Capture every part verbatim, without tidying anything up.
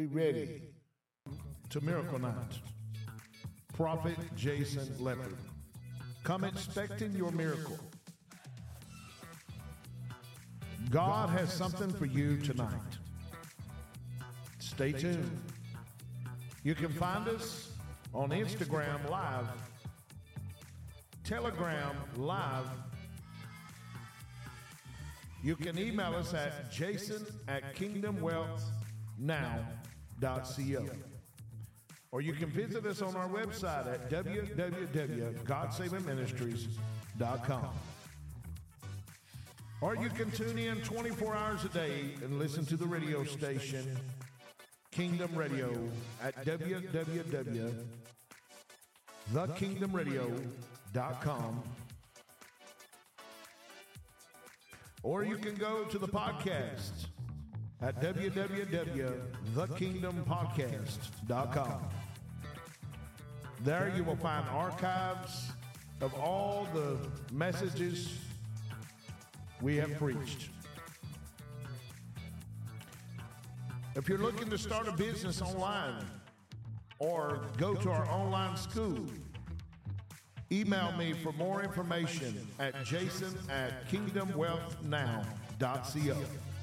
ready to Miracle Night. Prophet Jason Leopard. Come expecting your miracle. God has something for you tonight. Stay tuned. You can find us on Instagram Live, Telegram Live. You can email us at jason at kingdom wealth now dot co. Or you can visit us on our website at w w w dot god saving ministries dot com. Or you can tune in twenty-four hours a day and listen to the radio station, Kingdom Radio, at w w w dot the kingdom radio dot com. Or you can go to the podcast at w w w dot the kingdom podcast dot com. There you will find archives of all the messages we have preached. If you're looking to start a business online or go to our online school, email me for more information at jason at kingdom wealth now dot co.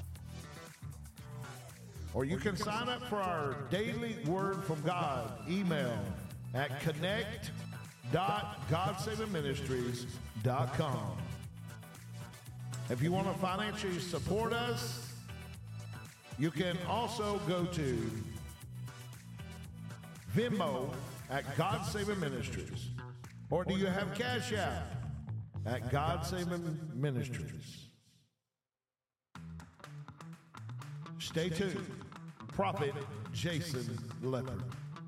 Or you can sign up for our daily Word from God email at connect dot god saving ministries dot com. If you want to financially support us, you can also go to Venmo at God Saving Ministries. Or do you have Cash App at God Saving Ministries? Stay tuned. Prophet Jason Leopard.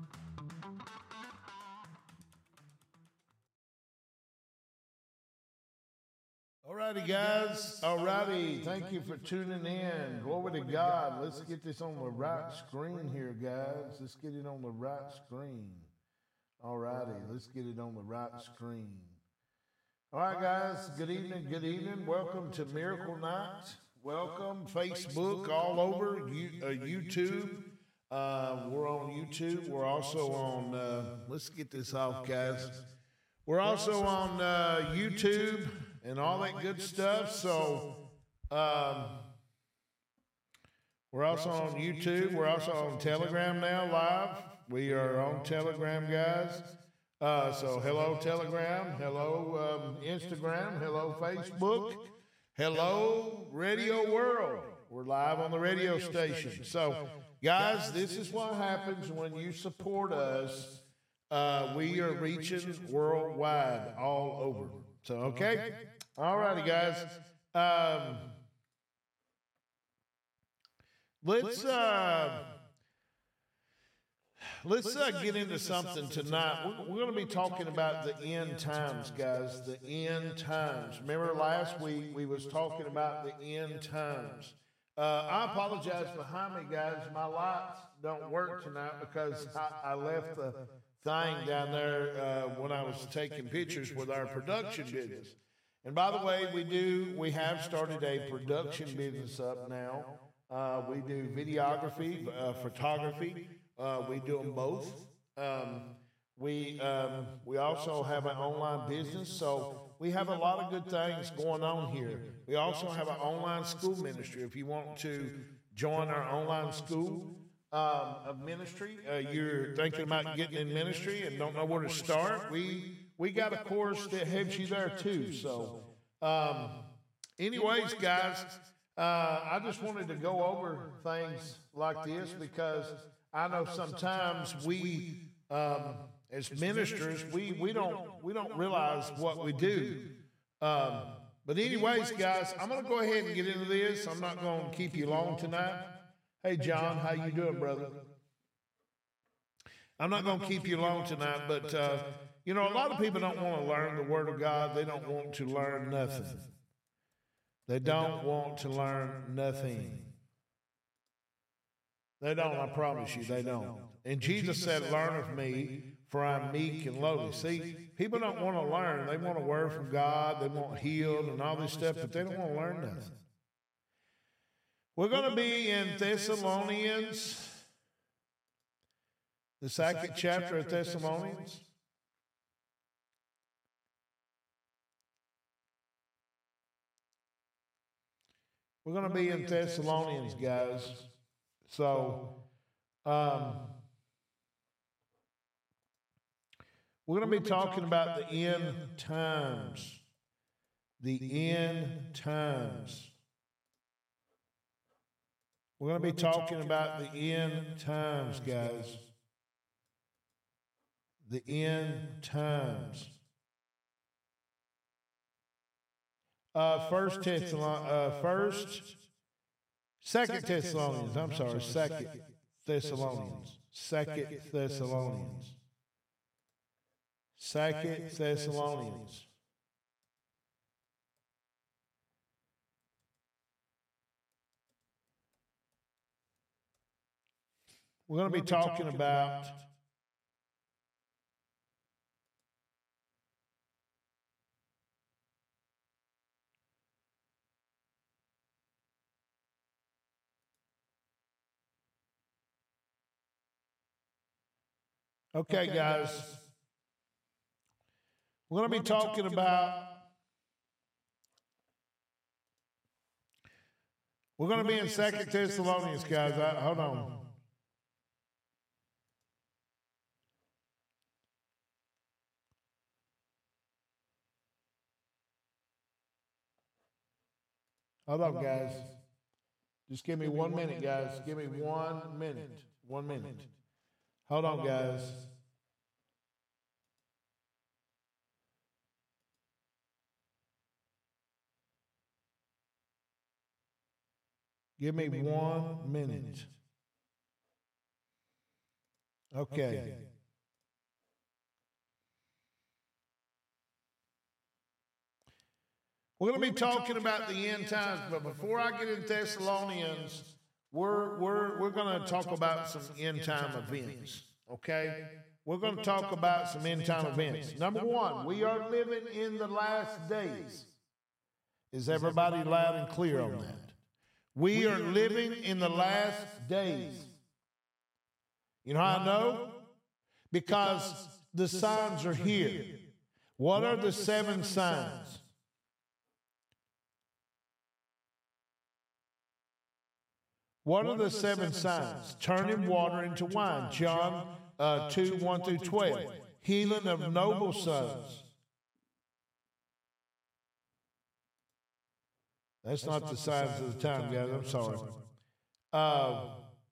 Alrighty, guys. Alrighty. Thank you for tuning in. Glory to God. Let's get this on the right screen here, guys. Let's get it on the right screen. Alrighty. Let's get it on the right screen. All right, guys. Good evening. Good evening. Welcome to Miracle Night. Welcome. Facebook all over. You, uh, YouTube. Uh, we're on YouTube. We're also on, uh, let's get this off, guys. We're also on uh, YouTube and all that good stuff. So, um, we're also on YouTube. We're also on Telegram now, live. We are on Telegram, guys. Uh, so, hello, Telegram. Hello, um, Instagram. Hello, Facebook. Hello, Radio World. We're live on the radio station. So, guys, this is what happens when you support us. Uh, we are reaching worldwide, all over. So, okay? All righty, guys. Um, let's uh, let's uh, get into something tonight. We're, we're going to be talking about the end times, guys. The end times. Remember last week we was talking about the end times. Uh, I apologize behind me, guys. My lights don't work tonight because I, I left the thing down there uh, when I was taking pictures with our production business. And by the way, we do we have started a production business up now. Uh, we do videography, uh, photography. Uh, we do them both. Um, we um, we also have an online business, so we have a lot of good things going on here. We also have an online school ministry. If you want to join our online school um, of ministry, uh, you're thinking about getting in ministry and don't know where to start, we we got a course that helps you there too. So, um, anyways, guys, uh, I just wanted to go over things like this because I know sometimes we, um, as ministers, we we don't we don't realize what we do. Um, but anyways, guys, I'm going to go ahead and get into this. I'm not going to keep you long tonight. Hey, John, how you doing, brother? I'm not going to keep you long tonight, but, uh, you know, a lot of people don't want to learn the Word of God. They don't want to learn nothing. They don't want to learn nothing. They don't, I promise you, they don't. And Jesus said, learn of me, for I'm meek and lowly. See, people don't want to learn. They want a word from God. They want healed and all this stuff, but they don't want to learn nothing. We're going to be in Thessalonians The second chapter of Thessalonians. We're going to be in Thessalonians, guys. So, um, we're going to be talking about the end times. The end times. We're going to be talking about the end times, guys. The end times. Uh, first Thessalonians, uh, first, second Thessalonians. I'm sorry, second Thessalonians, second Thessalonians, second Thessalonians. We're going to be talking about Okay, guys. We're going to be talking about We're going to be in Second Thessalonians, guys. I, hold on. Hold on, guys. Just give me one minute, guys. Give me one minute. One minute. Hold on, guys. Give me one minute. Okay. We're going to be talking about the end times, but before I get in Thessalonians, we're we're we're going to talk about some end time events. Okay, we're going to talk about some end time events. Number one, we are living in the last days. Is everybody loud and clear on that? We are living in the last days. You know how I know? Because the signs are here. What are the seven signs? What are the seven signs? Turning water into wine. John uh, two, one through twelve. Healing of noble sons. That's not the signs of the time, guys. I'm sorry. Uh,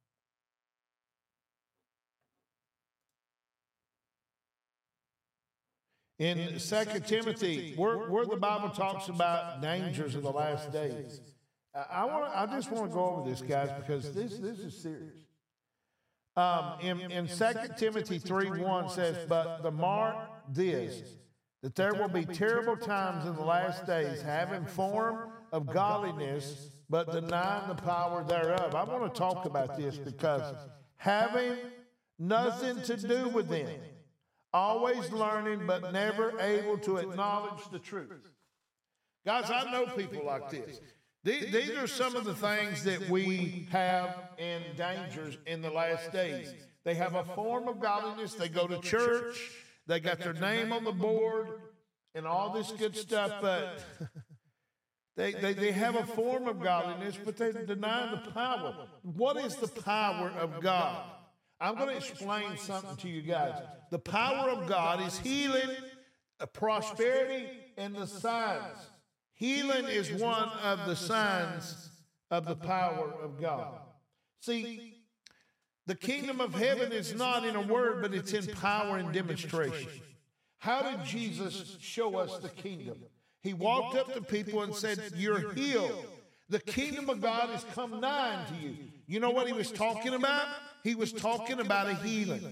in Second Timothy, where, where the Bible talks about dangers of the last days, I want. I just want to go over this, guys, because this this is serious. Um, in in Second Timothy three one says, "But the mark this, that there will be terrible times in the last days, having form of godliness, but denying the power thereof." I want to talk about this because having nothing to do with them, always learning but never able to acknowledge the truth. Guys, I know people like this. These, these are some of the things that we have in dangers in the last days. They have a form of godliness. They go to church. They got their name on the board and all this good stuff, but they, they, they have a form of godliness, but they deny the power. What is the power of God? I'm going to explain something to you guys. The power of God is healing, prosperity, and the signs. Healing is one of the signs of the power of God. See, the kingdom of heaven is not in a word, but it's in power and demonstration. How did Jesus show us the kingdom? He walked up to people and said, "You're healed. The kingdom of God has come nigh unto you." You know what he was talking about? He was talking about a healing.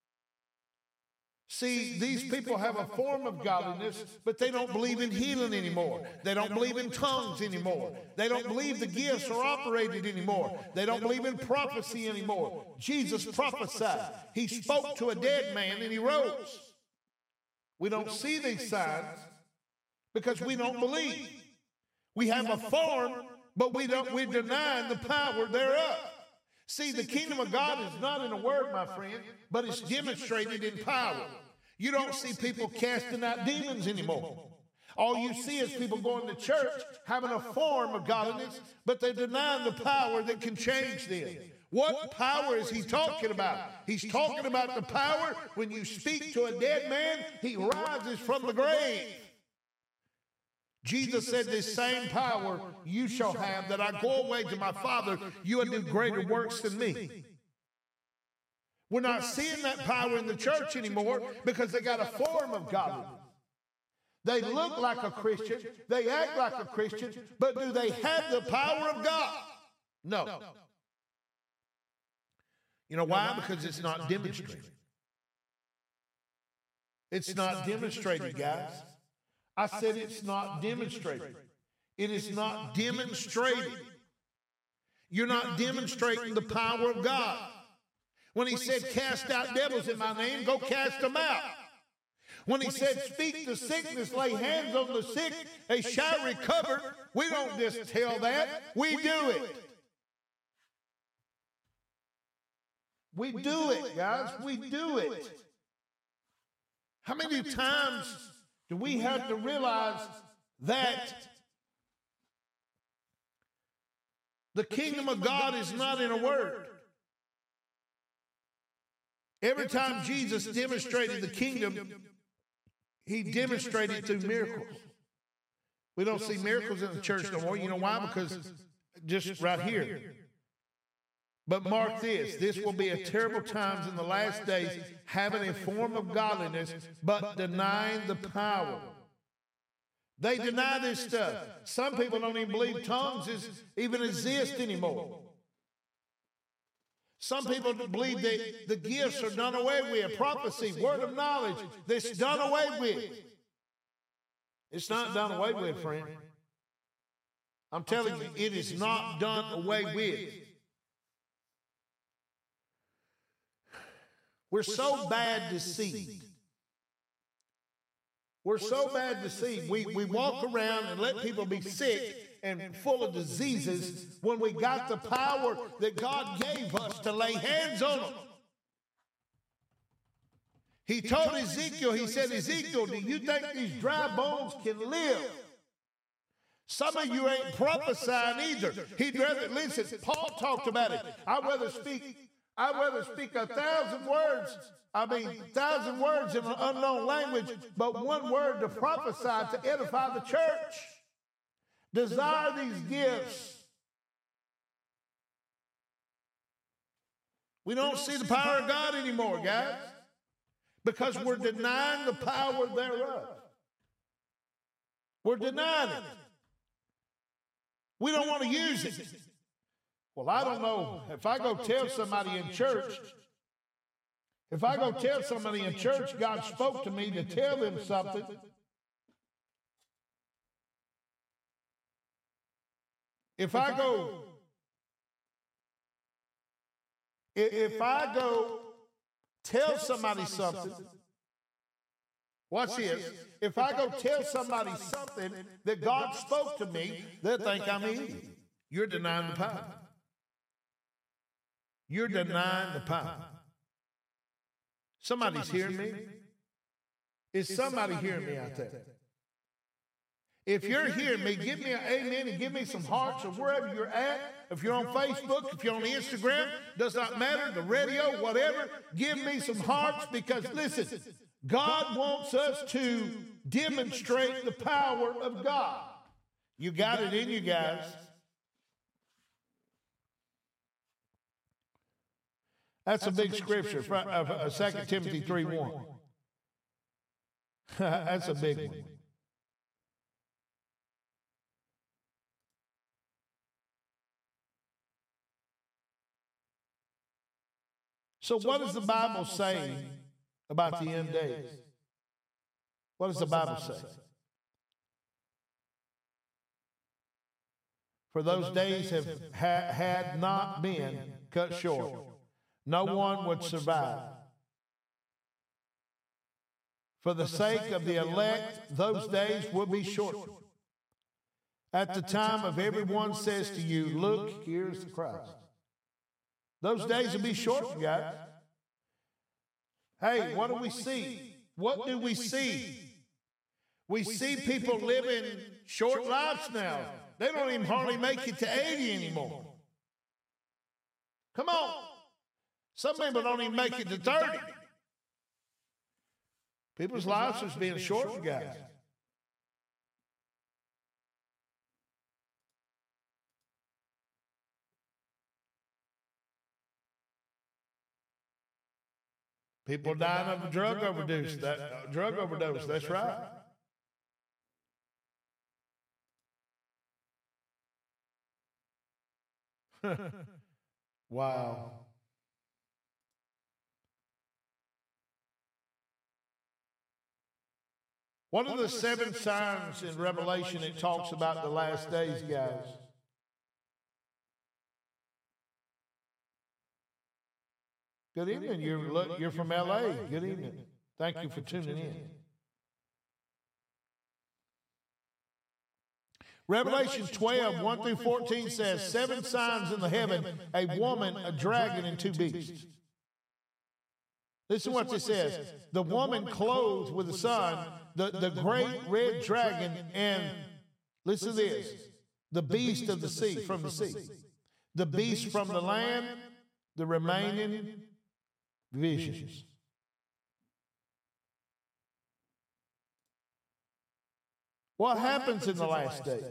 See, these people have a form of godliness, but they don't believe in healing anymore. They don't believe in tongues anymore. They don't believe the gifts are operated anymore. They don't believe in prophecy anymore. Jesus prophesied. He spoke to a dead man and he rose. We don't see these signs because we don't believe. We have a form, but we don't, we're denying the power thereof. See, the kingdom of God is not in a word, my friend, but it's demonstrated in power. You don't see people casting out demons anymore. All you see is people going to church, having a form of godliness, but they're denying the power that can change them. What power is he talking about? He's talking about the power when you speak to a dead man, he rises from the grave. Jesus said, this same power you shall have, that I go away to my Father, you will do greater works than me. We're not seeing that power in the church anymore because they got a form of godliness. They look like a Christian, they act like a Christian, but do they have the power of God? No. You know why? Because it's not demonstrated. It's not demonstrated, guys. I said it's not demonstrated. It is not demonstrated. You're not demonstrating the power of God. When he said, cast out devils in my name, go cast them out. When he said, speak to sickness, lay hands on the sick, they shall recover. We don't just tell that. We do it. We do it, guys. We do it. How many times do we have to realize that the kingdom of God is not in a word? Every time Jesus demonstrated the kingdom, he demonstrated through miracles. We don't see miracles in the church no more. You know why? Because just right here. But mark this, this will be a terrible times in the last days, having a form of godliness, but denying the power. They deny this stuff. Some people don't even believe tongues is, even exist anymore. Some people believe that the gifts are done away with. Prophecy, word of knowledge, that's done away with. It's not done away with, friend. I'm telling you, it is not done away with. We're so bad deceived. We're so bad deceived. We, we walk around and let people be sick and full of diseases when we got the power that God gave us to lay hands on them. He told Ezekiel, he said, Ezekiel, do you think these dry bones can live? Some of you ain't prophesying either. He'd rather, listen, Paul talked about it. I'd rather speak, I'd rather speak a thousand words, I mean, thousand words in an unknown language, but one word to prophesy to edify the church. Desire these gifts. We don't see the power of God anymore, guys, because we're denying the power thereof. We're denying it. We don't want to use it. Well, I don't know. If I go tell somebody in church, if I go tell somebody in church God spoke to me to tell them something, if I go, if I go tell somebody something, watch this. If I go tell somebody something that God spoke to me, they'll think I'm an idiot. You're denying the power. You're denying the power. Somebody's hearing me. Is somebody hearing me out there? If you're hearing me, give me an amen and give me some hearts or wherever you're at. If you're on Facebook, if you're on Instagram, does not matter, the radio, whatever, give me some hearts because, listen, God wants us to demonstrate the power of God. You got it in you guys. That's a big scripture, Second Timothy three one. That's a big one. So what does the Bible say about the end days? What does the Bible say? For those days have ha- had not been cut short. No one would survive. For the sake of the elect, those days will be shortened. At the time of everyone says to you, look, here's the Christ. Those days will be short, guys. Hey, what do we see? What do we see? We see people living short lives now. They don't even hardly make it to eighty anymore. Come on. Some people don't even make it to thirty. People's lives are being shortened, guys. People dying of a drug overdose. That uh, drug overdose. That's right. Wow. What are the seven signs in Revelation it talks about the last days, guys? Good evening. You're, you're from L A. Good evening. Thank you for tuning in. Revelation twelve, one through fourteen says, seven signs in the heaven, a woman, a dragon, and two beasts. Listen what this says. The woman clothed with the sun, the, the great red dragon, and listen to this, the beast of the sea, from the sea. The beast from the land, the remaining visions. What happens in the last days?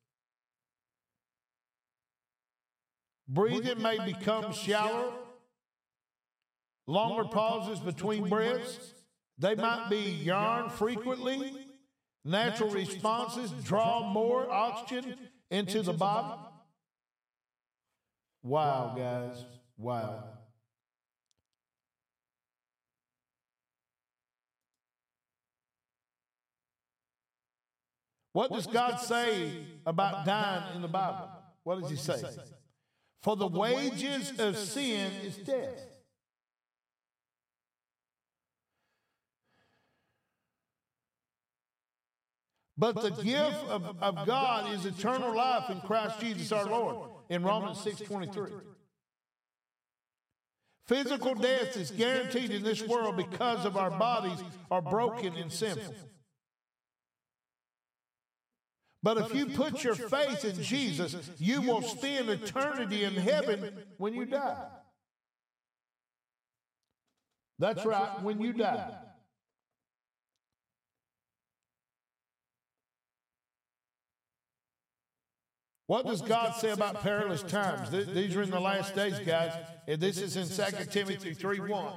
Breathing may become shallower. Longer pauses between breaths. They might be yawn frequently. Natural responses draw more oxygen into the body. Wow, guys. Wow. What does God say about dying in the Bible? What does he say? For the wages of sin is death. But the gift of, of God is eternal life in Christ Jesus our Lord, in Romans six twenty-three. Physical death is guaranteed in this world because of our bodies are broken and sinful. But if you put your faith in Jesus, you will spend eternity in heaven when you die. That's right, when you die. What does God say about perilous times? These are in the last days, guys. And this is in Second Timothy three one.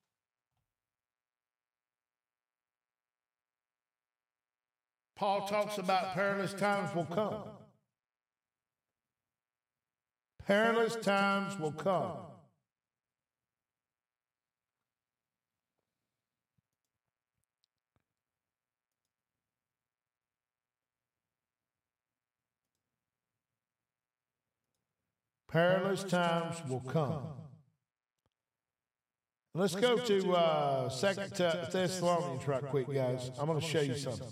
Paul talks about perilous times will come. Perilous times will come. Perilous times will come. Let's go to uh, Second Thessalonians right quick, guys. I'm going to show you something.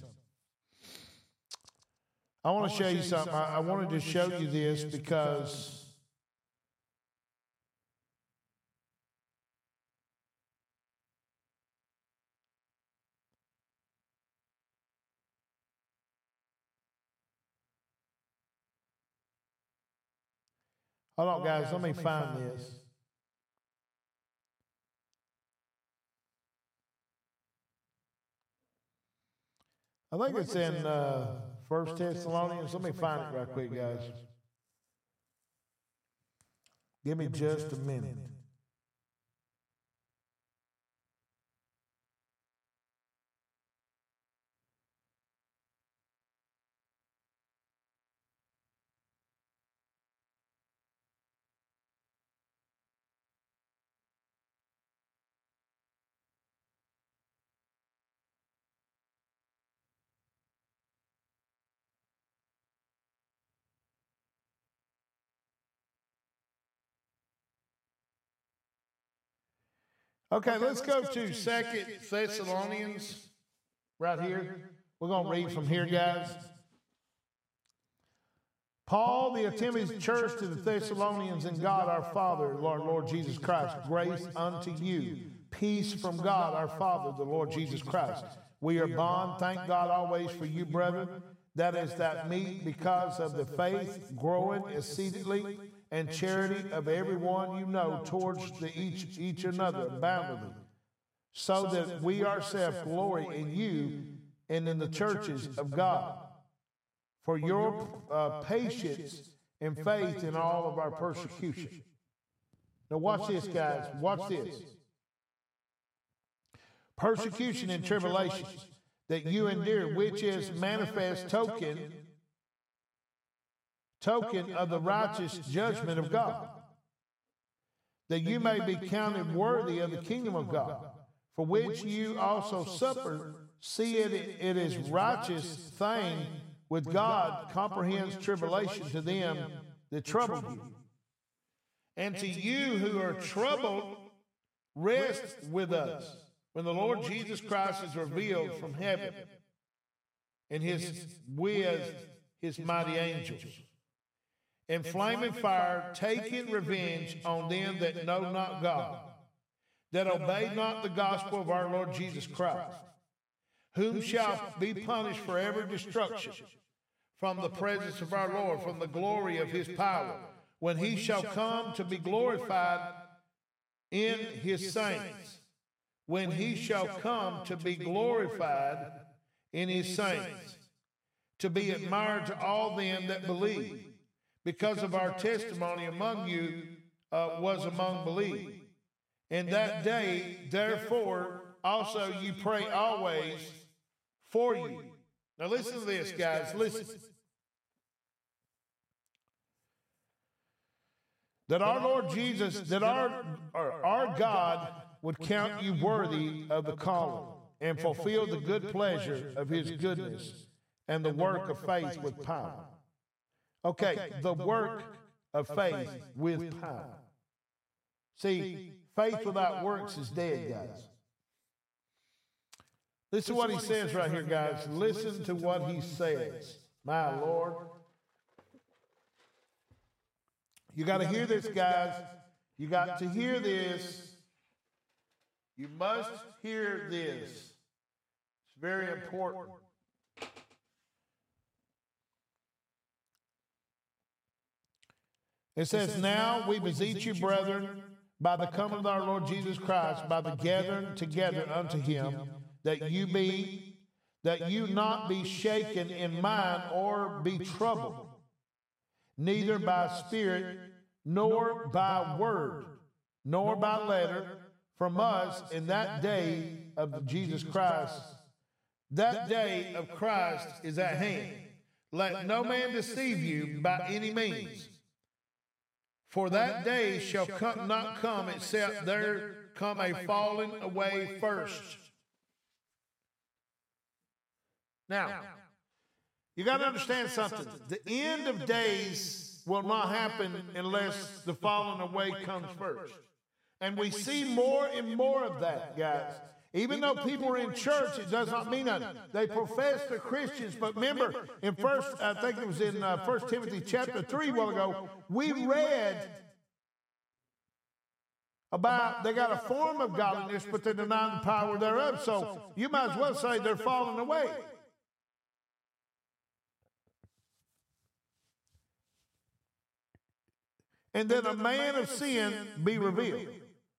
I want to show you something. I, I wanted to show you this because hold on, guys. Let me find this. I think it's in uh, First Thessalonians. Let me find it right quick, guys. Give me just a minute. Okay, let's go to Second Thessalonians right here. We're going to read from here, guys. Paul, the Timothy's church to the Thessalonians, and God our Father, Lord, Lord Jesus Christ, grace unto you, peace from God our Father, the Lord Jesus Christ. We are bond, thank God always for you, brethren, that is that meet because of the faith growing exceedingly and charity of everyone you know towards the each each another aboundingly, so that we ourselves glory in you and in the churches of God, for your uh, patience and faith in all of our persecution. Now watch this, guys. Watch this. Persecution and tribulations that you endure, which is manifest token, token of the righteous judgment of God, that you may be counted worthy of the kingdom of God, for which you also suffer, see it, it is righteous thing with God comprehends tribulation to them that trouble you. And to you who are troubled, rest with us when the Lord Jesus Christ is revealed from heaven and his with his mighty angels, in flaming fire, taking revenge on them that know not God, that obey not the gospel of our Lord Jesus Christ, whom shall be punished for every destruction from the presence of our Lord, from the glory of his power, when he shall come to be glorified in his saints, when he shall come to be glorified in his saints, to be admired to all them that believe, because of our testimony among you uh, was among believe. In that day, therefore, also you pray always for you. Now listen to this, guys. Listen. That our Lord Jesus, that our, our, our God would count you worthy of the calling and fulfill the good pleasure of his goodness and the work of faith with power. Okay, the work of faith with power. See, faith without works is dead, guys. Listen to what he says right here, guys. Listen to what he says. My Lord. You got to hear this, guys. You got to hear this. You must hear this. It's very important. It says, now we beseech you, brethren, by the coming of our Lord Jesus Christ, by the gathering together unto him, that you be, that you not be shaken in mind or be troubled, neither by spirit, nor by word, nor by letter from us in that day of Jesus Christ. That day of Christ is at hand. Let no man deceive you by any means. For that day shall come, not come except there come a falling away first. Now, you got to understand something. The end of days will not happen unless the falling away comes first. And we see more and more of that, guys. Even though people are in church, it does not mean nothing. They profess they're Christians, but remember, in first, I think it was in uh, First Timothy chapter three a while ago, we read about they got a form of godliness, but they deny the power thereof. So you might as well say they're falling away. And then a man of sin be revealed.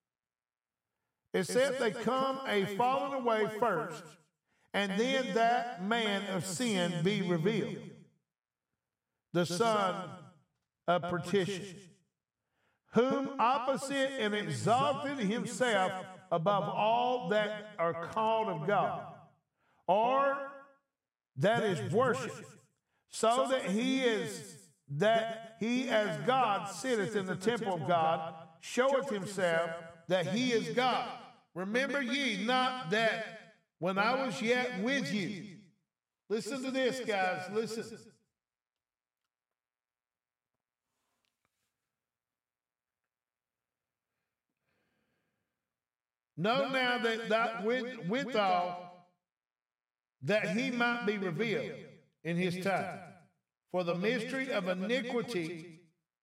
Except they come a falling away first, and then that man of sin be revealed, the son of perdition, whom opposite and exalted himself above all that are called of God, or that is worship, so that he is that he as God sitteth in the temple of God, showeth himself that he is God. Remember ye not that when I was yet with you. Listen to this, guys. Listen. Know now that, that with, withal that he might be revealed in his time. For the mystery of iniquity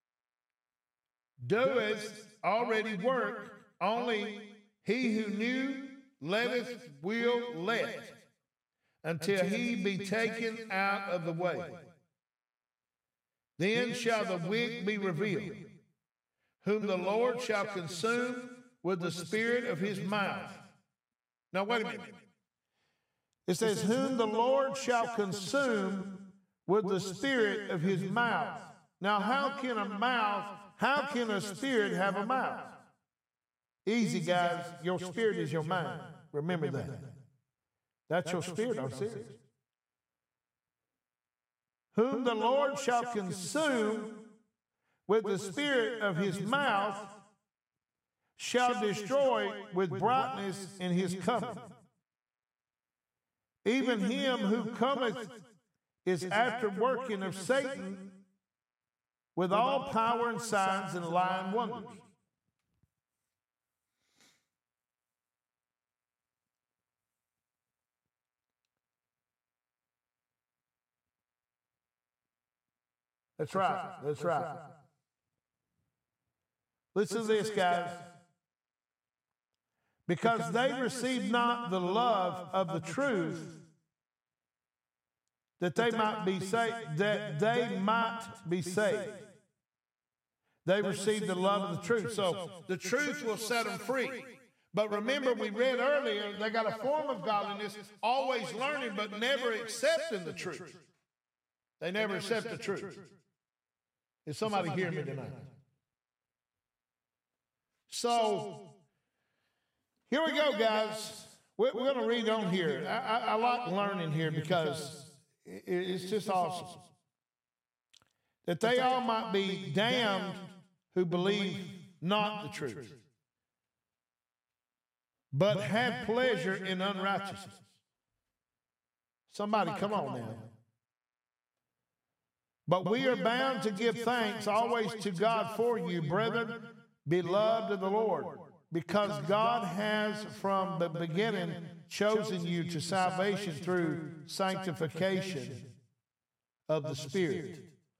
doeth already work, only he who knew letteth will let, until he be taken out of the way. Then shall the wicked be revealed, whom the Lord shall consume with the spirit of his mouth. Now wait a minute. It says, whom the Lord shall consume with the spirit of his mouth. Now how can a mouth, how can a spirit have a mouth? Easy, guys. Your spirit is your mind. Remember that. That's your spirit, I'm serious. Whom the Lord shall consume with the spirit of his mouth, shall destroy with brightness in his coming. Even him who cometh is after working of Satan with all power and signs and lying wonders. That's right. That's right. Listen to this, guys. Because they received not the love of the truth, that they might be saved, that they might be saved. They received the love of the truth. So the truth will set them free. But remember, we read earlier, they got a form of godliness, always learning, but never accepting the truth. They never accept the truth. Is somebody hearing me tonight? So, here we go, guys. We're, we're going to read on here. I, I, I like learning here because it, it's just awesome. That they all might be damned who believe not the truth, but had pleasure in unrighteousness. Somebody, come on now. But we are bound to give thanks always to God for you, brethren, beloved of the Lord, because God has from the beginning chosen you to salvation through sanctification of the Spirit.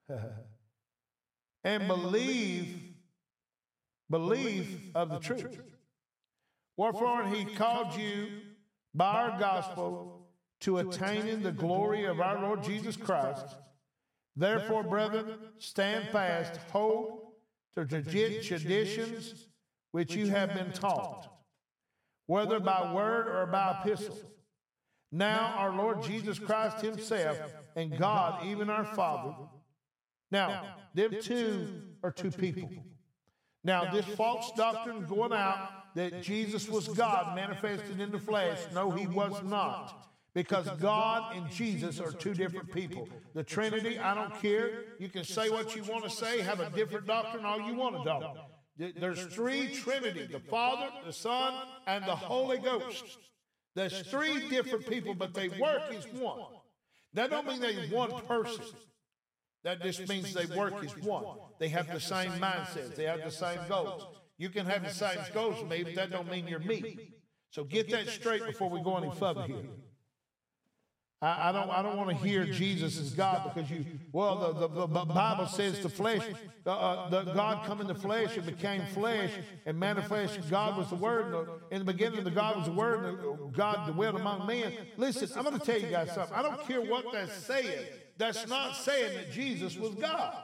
And believe, believe of the truth. Wherefore he called you by our gospel to attain in the glory of our Lord Jesus Christ. Therefore, brethren, stand fast, hold to the traditions which you have been taught, whether by word or by epistle. Now our Lord Jesus Christ himself and God, even our Father. Now, them two are two people. Now, this false doctrine going out that Jesus was God manifested in the flesh, no, he was not. Because God and Jesus are two different people. The Trinity, I don't care. You can say what you want to say, have a different doctrine, all you want to do. There's three Trinity, the Father, the Son, and the Holy Ghost. There's three different people, but they work as one. That don't mean they're one person. That just means they work as one. They have the same mindsets. They have the same goals. You can have the same goals as me, but that don't mean you're me. So get that straight before we go any further here. I, I don't. I don't want to hear Jesus as God because you. Well, the, the, the Bible says the flesh, uh, uh, the God come in the flesh and became flesh and manifested. God was the Word. In the beginning, the God was the Word. And God dwelt among men. Listen, I'm going to tell you guys something. I don't care what that's saying. That's not saying that Jesus was God.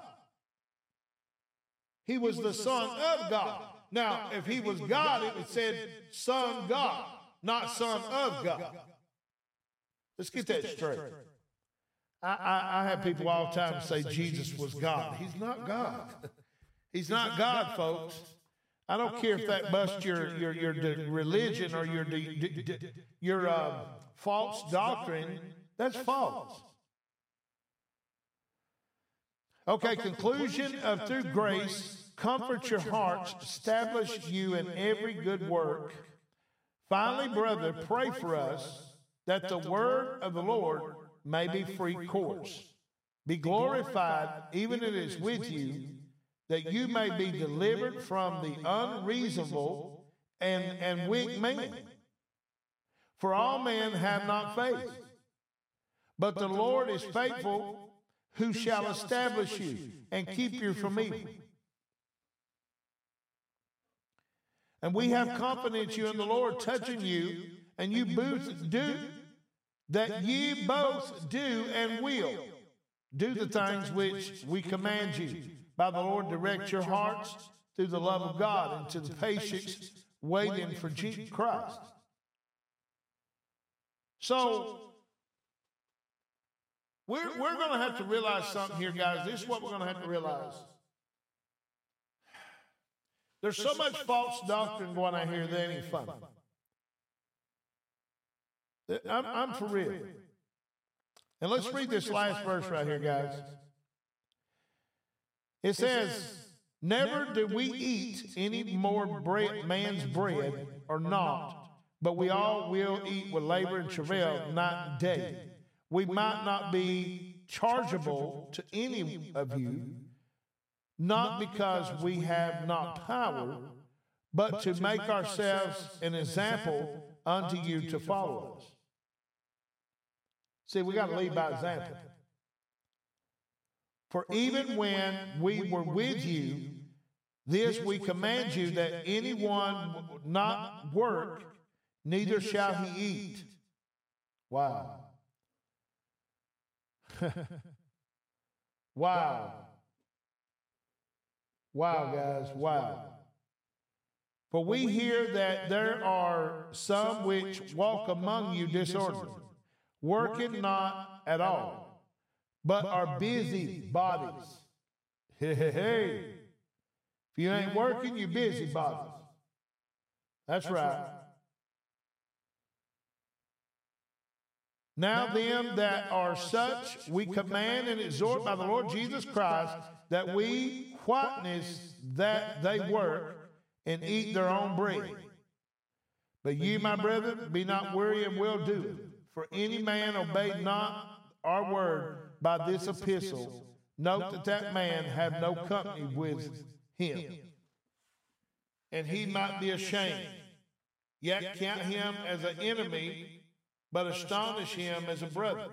He was the Son of God. Now, if he was God, it would said Son God, not Son of God. Let's get that straight. I, I, I have people all the time say Jesus was God. He's not God. He's not God, folks. I don't care if that busts your your your religion or your your uh, false doctrine. That's false. Okay, conclusion of through grace, comfort your hearts, establish you in every good work. Finally, brother, pray for us, that the word of the Lord may be free course, be glorified, even it is with you, that you may be delivered from the unreasonable and, and weak man. For all men have not faith, but the Lord is faithful, who shall establish you and keep you from evil. And we have confidence you in the Lord touching you, and you both do, that ye both do and will do the things which we command you. By the Lord direct your hearts through the love of God into the patience waiting for Jesus Christ. So, we're, we're going to have to realize something here, guys. This is what we're going to have to realize. There's so much false doctrine going on here that ain't even funny. I'm, I'm for real. And let's read this last verse right here, guys. It says, never do we eat any more bread, man's bread or not, but we all will eat with labor and travail night and day. We might not be chargeable to any of you, not because we have not power, but to make ourselves an example unto you to follow us. See, we got to lead by example. For even when we were with you, this we command you, that anyone not work, neither shall he eat. Wow. Wow. Wow, guys, wow. For we hear that there are some which walk among you disorderly, working not at all, but are busy bodies. Hey, hey, hey. If you ain't working, you're busy bodies. That's right. Now them that are such we command and exhort by the Lord Jesus Christ, that we whiteness that they work and eat their own bread. But ye, my brethren, be not weary and well doing. For any man obey not our word by this epistle, note that that man have no company with him, and he might be ashamed. Yet count him as an enemy, but astonish him as a brother.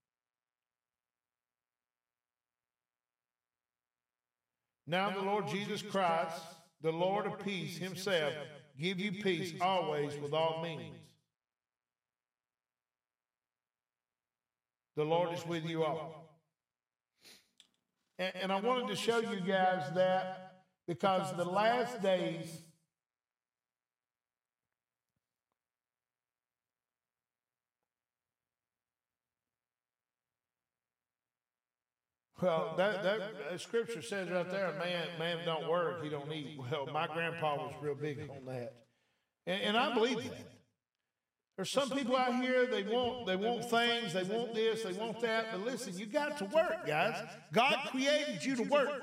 Now the Lord Jesus Christ, the Lord of peace himself, give you peace always with all means. The Lord is with you all. And, and I wanted to show you guys that because the last days, well, that, that, that scripture says right there, man, man don't work, he don't eat. Well, my grandpa was real big on that. And, and I believe that. There's some people out here, they want, they want things, they want this, they want that, but listen, you got to work, guys. God created you to work.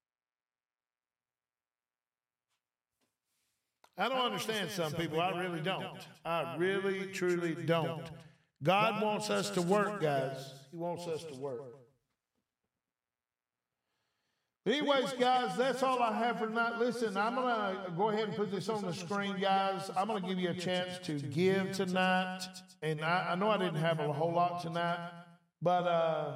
I don't understand some people, I really don't. I really, truly don't. God wants us to work, guys. He wants us to work. But anyways, guys, that's all I have for tonight. Listen, I'm going to go ahead and put this on the screen, guys. I'm going to give you a chance to give tonight. And I, I know I didn't have a whole lot tonight, but uh,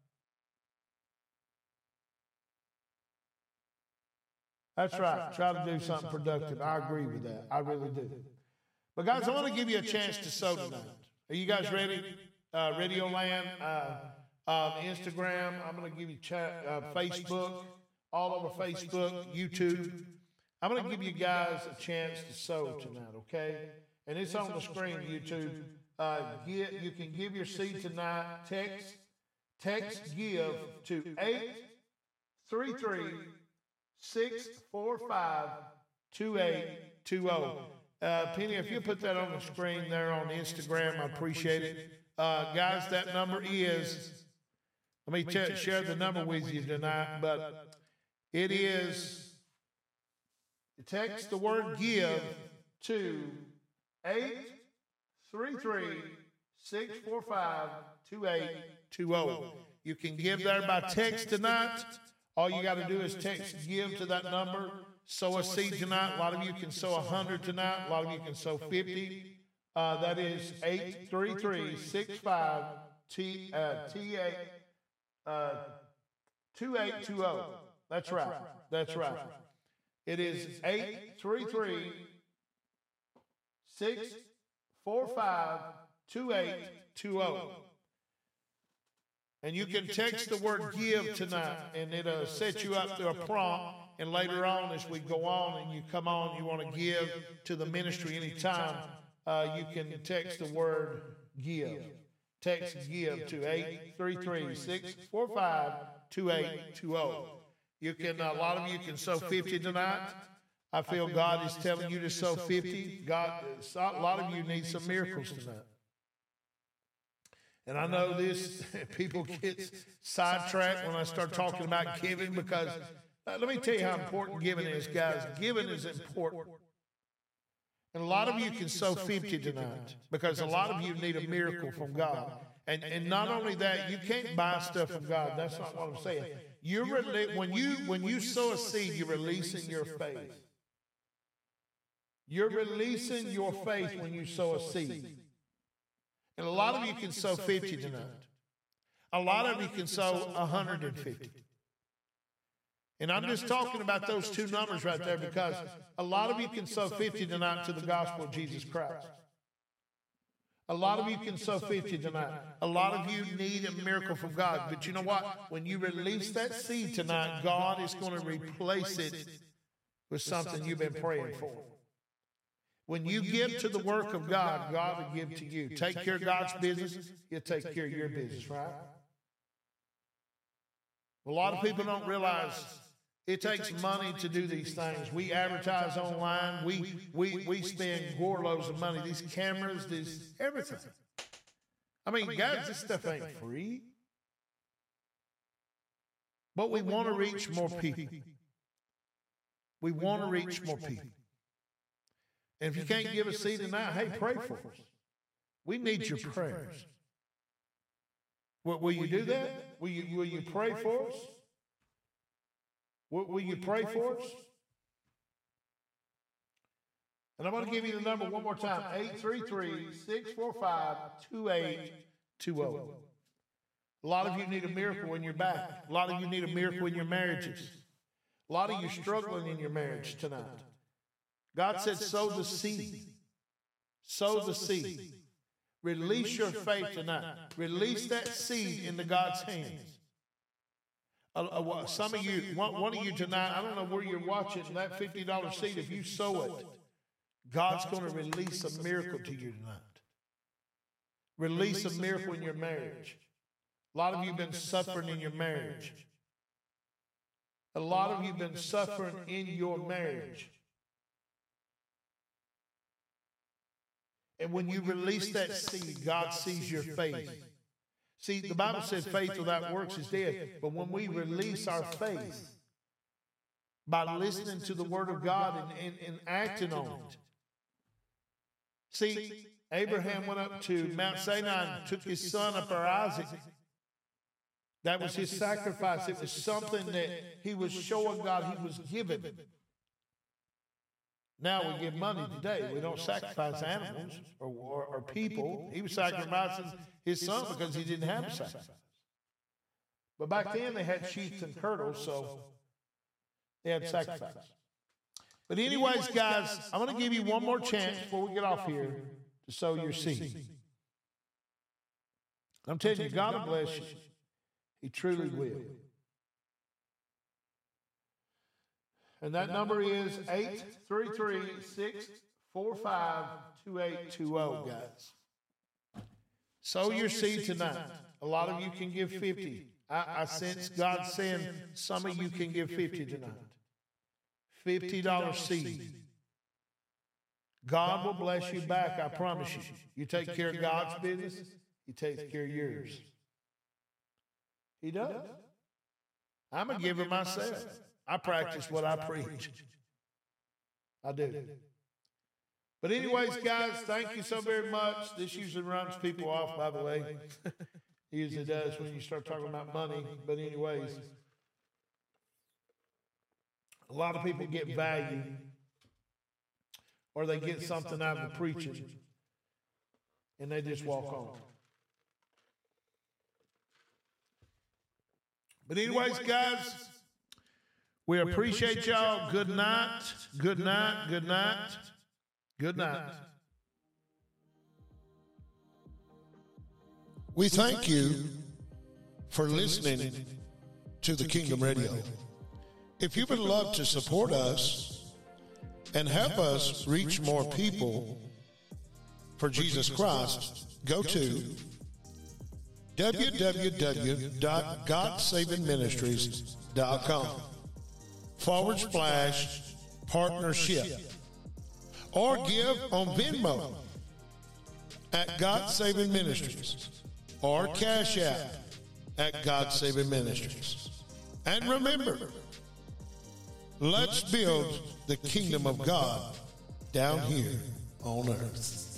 that's right. Try to do something productive. I agree with that. I really do. But, guys, I want to give you a chance to sow tonight. Are you guys ready? Uh, Radio Land, uh, uh, Instagram. I'm going to give you chat, uh, Facebook. All over Facebook, YouTube. I'm going to give you guys a chance to sow tonight, okay? And it's on the screen, YouTube. Uh, get, you can give your seed tonight. Text, text give to eight three three, six four five, two eight two zero. Uh, Penny, if you put that on the screen there on Instagram, I appreciate it. Uh, guys, that number is, let me ch- share the number with you tonight, but it is, text the word give to eight three three, six four five, two eight two zero. You can give there by text tonight. All you got to do is text give to that number. Sow a seed tonight. A lot of you can sow one hundred tonight. A lot of you can sow fifty. Uh, that is eight three three, six five, T, uh, T eight, uh, two eight two zero. That's right. That's right. It is eight three three, six four five, two eight two zero. And you can text the word give tonight, and it'll set you up to a prompt. And later on, as we go on and you come on, you want to give to the ministry anytime, uh, you can text the word give. Text give to eight three three, six four five, two eight two zero. You can, a lot of you can sow fifty tonight. I feel God is telling you to sow fifty. God, a lot of you need some miracles tonight. And I know this, people get sidetracked when I start talking about giving because, uh, let me tell you how important giving is, guys. Giving is important. And a lot of you can sow fifty tonight because a lot of you need a miracle from God. And, and not only that, you can't buy stuff from God. That's not what I'm saying. You're when you when you sow a seed, you're releasing your faith. You're releasing your faith when you sow a seed. And a lot of you can sow fifty tonight. A lot of you can sow one hundred fifty. And I'm just talking about those two numbers right there because a lot of you can sow fifty tonight to the gospel of Jesus Christ. A lot of you can sow fifty tonight. A lot of you need a miracle from God. But you know what? When you release that seed tonight, God is going to replace it with something you've been praying for. When you give to the work of God, God will give to you. Take care of God's business, He'll take care of your business, right? A lot of people don't realize it takes money to do these things. We advertise online. We we we spend gore loads of money. These cameras, this everything. I mean, guys, this stuff ain't free. But we want to reach more people. We want to reach more people. And if you can't give a seed tonight, hey, pray for us. We need your prayers. Will, will you do that? Will you, will you pray for us? Will, will you pray for us? And I'm going to give you the number one more time. eight three three, six four five, two eight two zero. A lot of you need a miracle in your back. A lot of you need a miracle in your marriages. A lot of you struggling in your marriage tonight. God said, sow the seed. Sow the seed. Release your faith tonight. Release that seed into God's hands. Uh, uh, some of you, one, one of you tonight, I don't know where you're watching, that fifty dollar seed, if you sow it, God's going to release a miracle to you tonight. Release a miracle in your marriage. A lot of you have been suffering in your marriage. A lot of you have been suffering in your marriage. And when you release that seed, God sees your faith. See, the Bible says faith without works is dead. But when we release our faith by listening to the Word of God and, and, and acting on it. See, Abraham went up to Mount Sinai and took his son up there, Isaac. That was his sacrifice. It was something that he was showing God he was giving. Now we give money today. We don't sacrifice animals or, or, or people. He was sacrificing his son because he didn't have a sacrifice. But back then they had sheep and turtles, so they had sacrifice. But anyways, guys, I'm going to give you one more chance before we get off here to sow your seed. I'm telling you, God will bless you. He truly will. And that number is eight three three, six four five, two eight two zero, guys. Sow your seed tonight. A lot of you can give fifty. I, I sense God saying some of you can give fifty tonight. fifty dollar seed. God will bless you back, I promise you. You take care of God's business, He takes care of yours. He does. I'm a giver myself. I practice what I preach. I do. But anyways, guys, thank you so very much. This usually runs people off, by the way. It usually does when you start talking about money. But anyways, a lot of people get value or they get something out of the preaching and they just walk on. But anyways, guys, we appreciate y'all. Good night. Good night. Good night. Good night. We thank you for listening to the Kingdom Radio. If you would love to support us and help us reach more people for Jesus Christ, go to w w w dot god saving ministries dot com forward slash partnership, or give on Venmo at God Saving Ministries, or Cash App at God Saving Ministries. And remember, let's build the kingdom of God down here on earth.